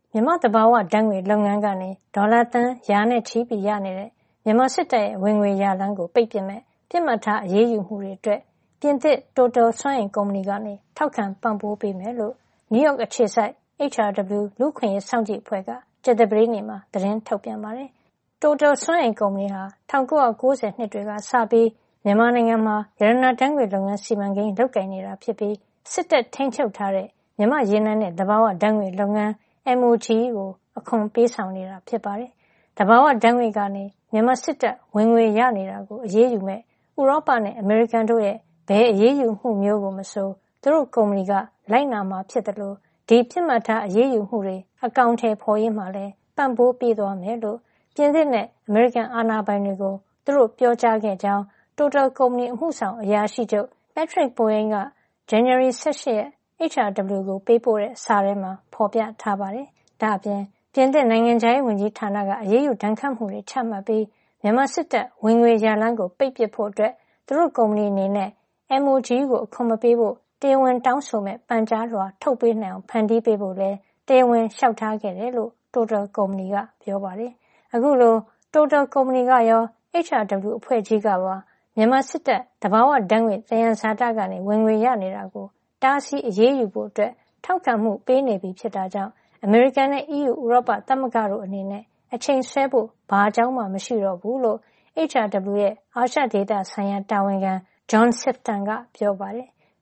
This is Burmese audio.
မြန်မာ့သဘာဝဓာတ်ငွေ့လုပ်ငန်းကနေဒေါ်လာသန်းရာနဲ့ချီပြီးရနေတဲ့မြန်မာစစ်တပ်ရဲ့ဝင်ငွေရလမ်းကိုပိတ်ပစ်မဲ့ပစ်မှတ်ထားအရေးယူမှုတွေအတွက်ပြင်သစ် Total စွမ်းအင်ကုမ္ပဏီကနေထောက်ခံပံ့ပိုးပေးမယ်လို့နယူးယောက်အခြေစိုက် HRW လူ့အခွင့်အရေးစောင့်ကြည့်အဖွဲ့ကကြာသပတေးနေ့မှာသတင်းထုတ်ပြန်ပါတယ်။ Total စွမ်းအင်ကုမ္ပဏီဟာ1990နှစ်တွေကစပြီးမြန်မာနိုင်ငံမှာရတနာဓာတ်ငွေ့လုပ်ငန်းစီမံကိန်းလုပ်ကိုင်နေတာဖြစ်ပြီးစစ်တပ်ထိန်းချုပ်ထားတဲ့မြန်မာရေနံနဲ့သဘာဝဓာတ်ငွေ့လုပ်ငန်း MOGE ကိုအခွန်ပေးဆောင်နေတာဖြစ်ပါတယ်။သဘာဝဓာတ်ငွေ့ကနေမြန်မာစစ်တပ်ဝင်ငွေရနေတာကိုအရေးယူမဲ့ဥရောပနဲ့အမေရိကန်တို့ရဲ့ဘယ်အရေးယူမှုမျိုးကိုမဆိုသူတို့ကုမ္ပဏီကလိုက်နာမှာဖြစ်တယ်လို့ဒီပြစ်မှတ်ထားအရေးယူမှုတွေအကောင့်ထဲပေါ်ရေးမှာလဲပံ့ပိုးပေးသွားမယ်လို့ပြင်သစ်နဲ့အမေရိကန်အာဏာပိုင်တွေကိုသူတို့ပြောကြားခဲ့ကြောင်း Total ကုမ္ပဏီအမှုဆောင်အရာရှိချုပ် Patrick Pouyanné က January 18 ရက် HRW ကိုပေးပို့တဲ့စာထဲမှာဖော်ပြထားပါတယ်။ဒါ့အပြင်ပြင်သစ်နိုင်ငံခြားရေးဝန်ကြီးဌာနကအရေးယူဒဏ်ခတ်မှုတွေချမှတ်ပြီးမြန်မာစစ်တပ်ဝင်ငွေရလမ်းကိုပိတ်ပစ်ဖို့အတွက်သူတို့ကုမ္ပဏီအနေနဲ့ MOGE ကိုအခွန်မပေးဖို့တရားဝင်တောင်းဆိုမဲ့ပန်ကြားလွှာထုတ်ပေးနိုင်အောင်ဖန်တီးပေးဖို့လဲတရားဝင်လျှောက်ထားခဲ့တယ်လို့ Total ကုမ္ပဏီကပြောပါတယ်။အခုလို Total ကုမ္ပဏီကရော HRW အဖွဲ့ကြီးကပါမြန်မာစစ်တပ်သဘာဝဓာတ်ငွေ့သယံဇာတကနေဝင်ငွေရနေတာကိုတားဆီးအရေးယူဖို့အတွက်ထောက်ခံမှုပေးနေပြီဖြစ်တာကြောင့်အမေရိကန်နဲ့ EU ဥရောပသမဂ္ဂတို့အနေနဲ့အချိန်ဆွဲဖို့ဘာအကြောင်းမှမရှိတော့ဘူးလို့ HRW ရဲ့အာရှဒေသဆိုင်ရာတာဝန်ခံ John Sifton ကပြောပါတယ်